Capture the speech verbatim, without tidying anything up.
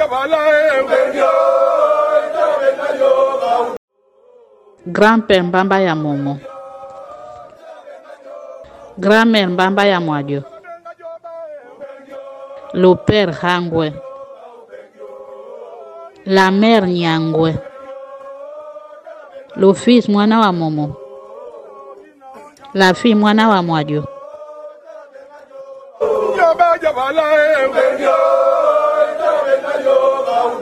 Grand-père Mbamba ya Momo. Grand-mère Mbamba ya Mwadio. Le père Hangwe. La mère Nyangwe. Le fils mwana wa Momo. La fille mwana wa Mwadio.